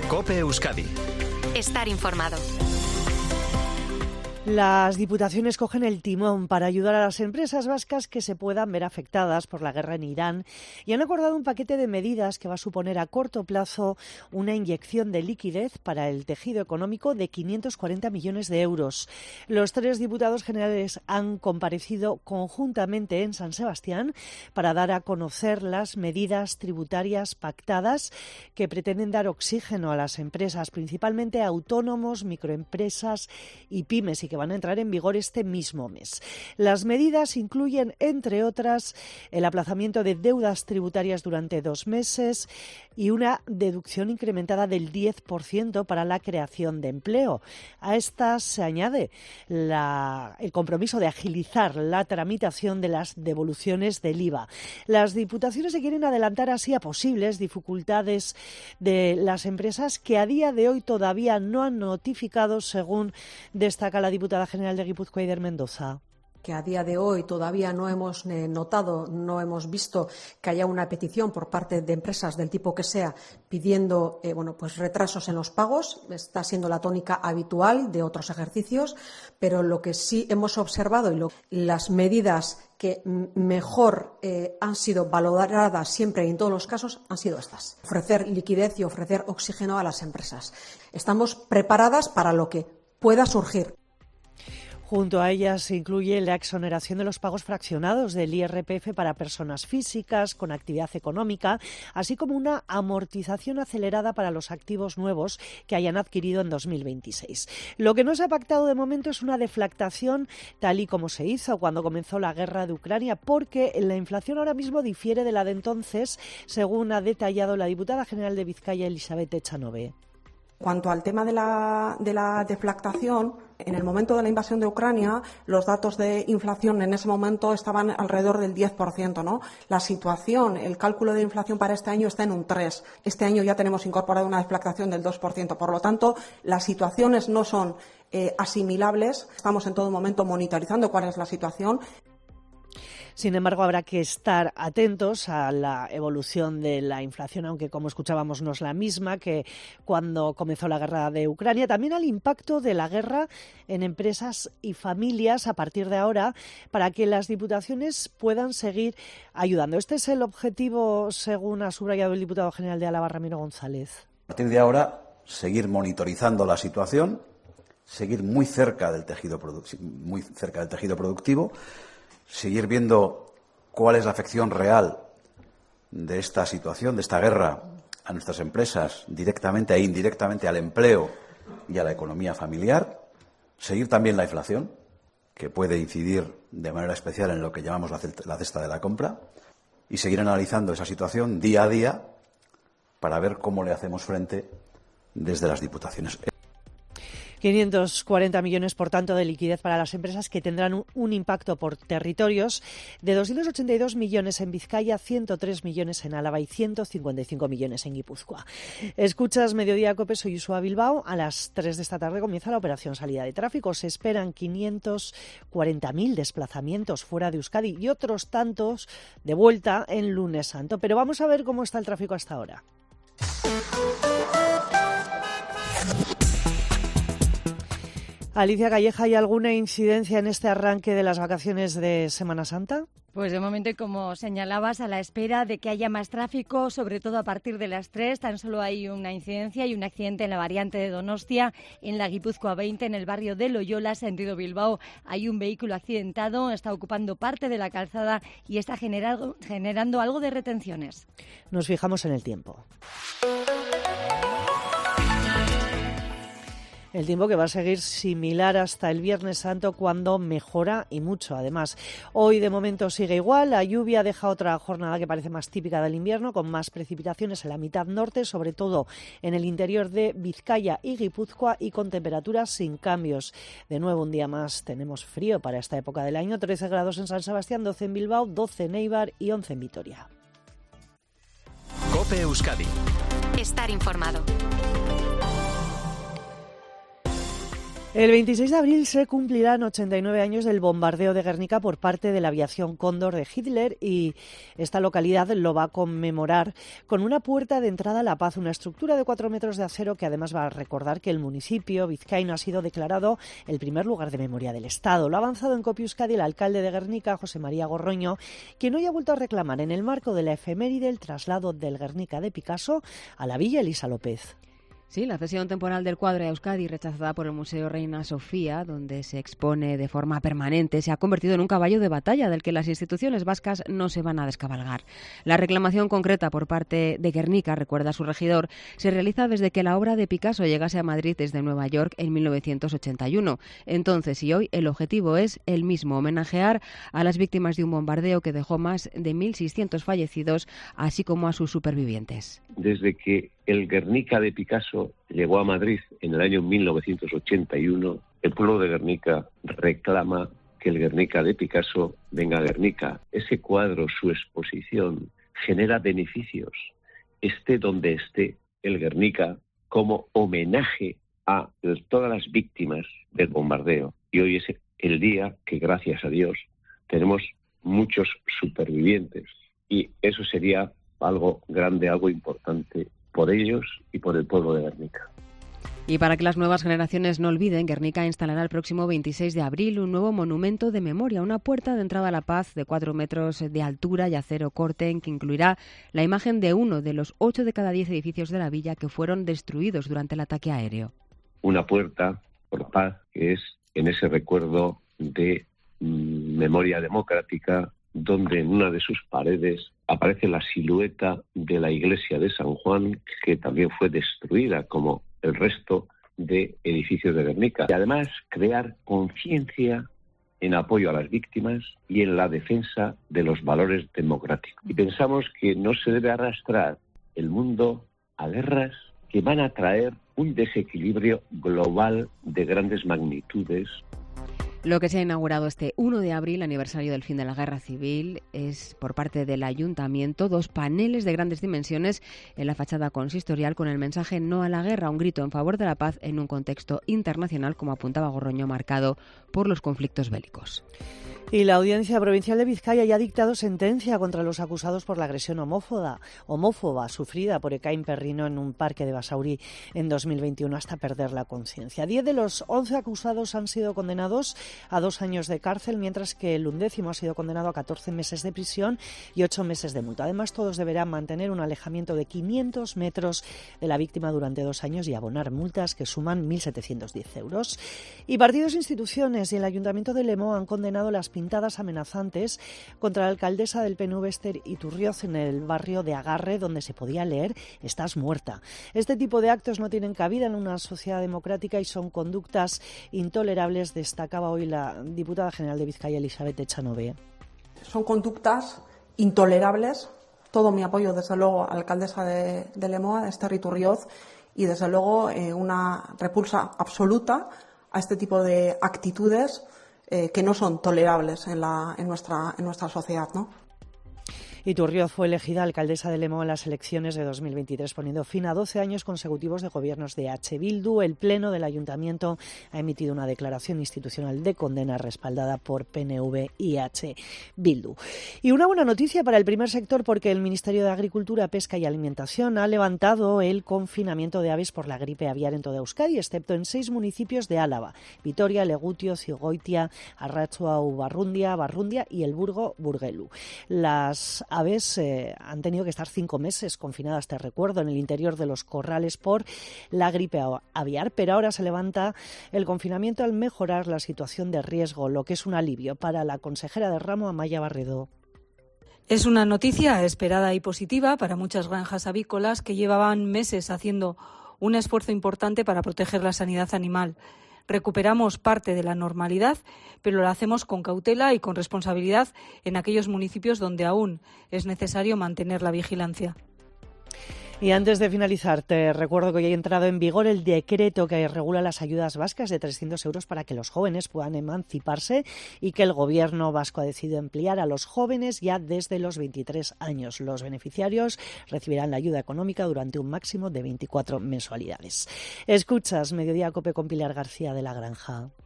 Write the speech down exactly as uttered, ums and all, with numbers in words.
COPE Euskadi. Estar informado. Las diputaciones cogen el timón para ayudar a las empresas vascas que se puedan ver afectadas por la guerra en Irán y han acordado un paquete de medidas que va a suponer a corto plazo una inyección de liquidez para el tejido económico de quinientos cuarenta millones de euros. Los tres diputados generales han comparecido conjuntamente en San Sebastián para dar a conocer las medidas tributarias pactadas que pretenden dar oxígeno a las empresas, principalmente a autónomos, microempresas y pymes, y que van a entrar en vigor este mismo mes. Las medidas incluyen, entre otras, el aplazamiento de deudas tributarias durante dos meses y una deducción incrementada del diez por ciento para la creación de empleo. A estas se añade la, el compromiso de agilizar la tramitación de las devoluciones del I V A. Las diputaciones se quieren adelantar así a posibles dificultades de las empresas que a día de hoy todavía no han notificado, según destaca la diputada general de Guipúzcoa, Eider Mendoza. Que a día de hoy todavía no hemos eh, notado, no hemos visto que haya una petición por parte de empresas del tipo que sea pidiendo eh, bueno, pues retrasos en los pagos. Está siendo la tónica habitual de otros ejercicios, pero lo que sí hemos observado y lo, las medidas que mejor eh, han sido valoradas siempre y en todos los casos han sido estas. Ofrecer liquidez y ofrecer oxígeno a las empresas. Estamos preparadas para lo que pueda surgir. Junto a ellas se incluye la exoneración de los pagos fraccionados del I R P F para personas físicas con actividad económica, así como una amortización acelerada para los activos nuevos que hayan adquirido en dos mil veintiséis. Lo que no se ha pactado de momento es una deflactación tal y como se hizo cuando comenzó la guerra de Ucrania, porque la inflación ahora mismo difiere de la de entonces, según ha detallado la diputada general de Vizcaya, Elizabeth Echanove. Cuanto al tema de la, de la deflactación, en el momento de la invasión de Ucrania, los datos de inflación en ese momento estaban alrededor del diez por ciento, ¿no? La situación, el cálculo de inflación para este año está en un tres por ciento. Este año ya tenemos incorporado una deflactación del dos por ciento. Por lo tanto, las situaciones no son eh, asimilables. Estamos en todo momento monitorizando cuál es la situación. Sin embargo, habrá que estar atentos a la evolución de la inflación, aunque, como escuchábamos, no es la misma que cuando comenzó la guerra de Ucrania. También al impacto de la guerra en empresas y familias a partir de ahora, para que las diputaciones puedan seguir ayudando. Este es el objetivo, según ha subrayado el diputado general de Álava, Ramiro González. A partir de ahora, seguir monitorizando la situación, seguir muy cerca del tejido produ- muy cerca del tejido productivo, seguir viendo cuál es la afección real de esta situación, de esta guerra, a nuestras empresas, directamente e indirectamente al empleo y a la economía familiar. Seguir también la inflación, que puede incidir de manera especial en lo que llamamos la cesta de la compra. Y seguir analizando esa situación día a día para ver cómo le hacemos frente desde las diputaciones. quinientos cuarenta millones, por tanto, de liquidez para las empresas, que tendrán un, un impacto por territorios de doscientos ochenta y dos millones en Vizcaya, ciento tres millones en Álava y ciento cincuenta y cinco millones en Guipúzcoa. Escuchas Mediodía Cope, soy Usua Bilbao. A las tres de esta tarde comienza la operación salida de tráfico. Se esperan quinientos cuarenta mil desplazamientos fuera de Euskadi y otros tantos de vuelta en Lunes Santo. Pero vamos a ver cómo está el tráfico hasta ahora. Alicia Calleja, ¿hay alguna incidencia en este arranque de las vacaciones de Semana Santa? Pues de momento, como señalabas, a la espera de que haya más tráfico, sobre todo a partir de las tres, tan solo hay una incidencia y un accidente en la variante de Donostia, en la Guipúzcoa veinte, en el barrio de Loyola, sentido Bilbao. Hay un vehículo accidentado, está ocupando parte de la calzada y está generando, generando algo de retenciones. Nos fijamos en el tiempo. El tiempo que va a seguir similar hasta el Viernes Santo, cuando mejora y mucho. Además, hoy de momento sigue igual. La lluvia deja otra jornada que parece más típica del invierno, con más precipitaciones en la mitad norte, sobre todo en el interior de Vizcaya y Guipúzcoa, y con temperaturas sin cambios. De nuevo, un día más tenemos frío para esta época del año. trece grados en San Sebastián, doce en Bilbao, doce en Eibar y once en Vitoria. COPE Euskadi. Estar informado. El veintiséis de abril se cumplirán ochenta y nueve años del bombardeo de Guernica por parte de la aviación Cóndor de Hitler, y esta localidad lo va a conmemorar con una puerta de entrada a la paz, una estructura de cuatro metros de acero que además va a recordar que el municipio vizcaíno ha sido declarado el primer lugar de memoria del Estado. Lo ha avanzado en COPE Euskadi el alcalde de Guernica, José María Gorroño, quien hoy ha vuelto a reclamar en el marco de la efeméride el traslado del Guernica de Picasso a la Villa Elisa López. Sí, la cesión temporal del cuadro a Euskadi, rechazada por el Museo Reina Sofía, donde se expone de forma permanente, se ha convertido en un caballo de batalla del que las instituciones vascas no se van a descabalgar. La reclamación concreta por parte de Guernica, recuerda su regidor, se realiza desde que la obra de Picasso llegase a Madrid desde Nueva York en mil novecientos ochenta y uno. Entonces y hoy el objetivo es el mismo, homenajear a las víctimas de un bombardeo que dejó más de mil seiscientos fallecidos, así como a sus supervivientes. Desde que el Guernica de Picasso llegó a Madrid en el año mil novecientos ochenta y uno, el pueblo de Guernica reclama que el Guernica de Picasso venga a Guernica. Ese cuadro, su exposición, genera beneficios, esté donde esté el Guernica, como homenaje a todas las víctimas del bombardeo. Y hoy es el día que, gracias a Dios, tenemos muchos supervivientes. Y eso sería algo grande, algo importante por ellos y por el pueblo de Guernica. Y para que las nuevas generaciones no olviden, Guernica instalará el próximo veintiséis de abril un nuevo monumento de memoria, una puerta de entrada a la paz de cuatro metros de altura y acero corte, en que incluirá la imagen de uno de los ocho de cada diez edificios de la villa que fueron destruidos durante el ataque aéreo. Una puerta por paz que es en ese recuerdo de mm, memoria democrática, donde en una de sus paredes aparece la silueta de la iglesia de San Juan, que también fue destruida, como el resto de edificios de Guernica. Y además, crear conciencia en apoyo a las víctimas y en la defensa de los valores democráticos. Y pensamos que no se debe arrastrar el mundo a guerras que van a traer un desequilibrio global de grandes magnitudes. Lo que se ha inaugurado este uno de abril, aniversario del fin de la Guerra Civil, es por parte del Ayuntamiento dos paneles de grandes dimensiones en la fachada consistorial con el mensaje "No a la guerra", un grito en favor de la paz en un contexto internacional, como apuntaba Gorroño, marcado por los conflictos bélicos. Y la Audiencia Provincial de Vizcaya ya ha dictado sentencia contra los acusados por la agresión homófoba, homófoba sufrida por Ekain Perrino en un parque de Basauri en dos mil veintiuno hasta perder la conciencia. Diez de los once acusados han sido condenados a dos años de cárcel, mientras que el undécimo ha sido condenado a catorce meses de prisión y ocho meses de multa. Además, todos deberán mantener un alejamiento de quinientos metros de la víctima durante dos años y abonar multas que suman mil setecientos diez euros. Y partidos, instituciones y el Ayuntamiento de Lemo han condenado las pintadas amenazantes contra la alcaldesa del P N V, Esther Iturrioz, en el barrio de Agarre, donde se podía leer "Estás muerta". Este tipo de actos no tienen cabida en una sociedad democrática y son conductas intolerables, destacaba hoy la diputada general de Vizcaya, Elizabeth Echanove. Son conductas intolerables. Todo mi apoyo, desde luego, a la alcaldesa de, de Lemoa, Esther Iturrioz, y desde luego eh, una repulsa absoluta a este tipo de actitudes Eh, que no son tolerables en, la, en, nuestra, en nuestra sociedad, ¿no? Iturrioz fue elegida alcaldesa de Lemo en las elecciones de dos mil veintitrés, poniendo fin a doce años consecutivos de gobiernos de H. Bildu. El Pleno del Ayuntamiento ha emitido una declaración institucional de condena respaldada por P N V y H. Bildu. Y una buena noticia para el primer sector, porque el Ministerio de Agricultura, Pesca y Alimentación ha levantado el confinamiento de aves por la gripe aviar en toda Euskadi, excepto en seis municipios de Álava: Vitoria, Legutio, Zigoitia, Arratxoa, Barrundia, Barrundia y El Burgo, Burgelu. Las aves eh, han tenido que estar cinco meses confinadas, te recuerdo, en el interior de los corrales por la gripe aviar, pero ahora se levanta el confinamiento al mejorar la situación de riesgo, lo que es un alivio para la consejera de ramo, Amaya Barredo. Es una noticia esperada y positiva para muchas granjas avícolas que llevaban meses haciendo un esfuerzo importante para proteger la sanidad animal. Recuperamos parte de la normalidad, pero lo hacemos con cautela y con responsabilidad en aquellos municipios donde aún es necesario mantener la vigilancia. Y antes de finalizar, te recuerdo que hoy ha entrado en vigor el decreto que regula las ayudas vascas de trescientos euros para que los jóvenes puedan emanciparse y que el gobierno vasco ha decidido emplear a los jóvenes ya desde los veintitrés años. Los beneficiarios recibirán la ayuda económica durante un máximo de veinticuatro mensualidades. Escuchas Mediodía Cope con Pilar García de la Granja.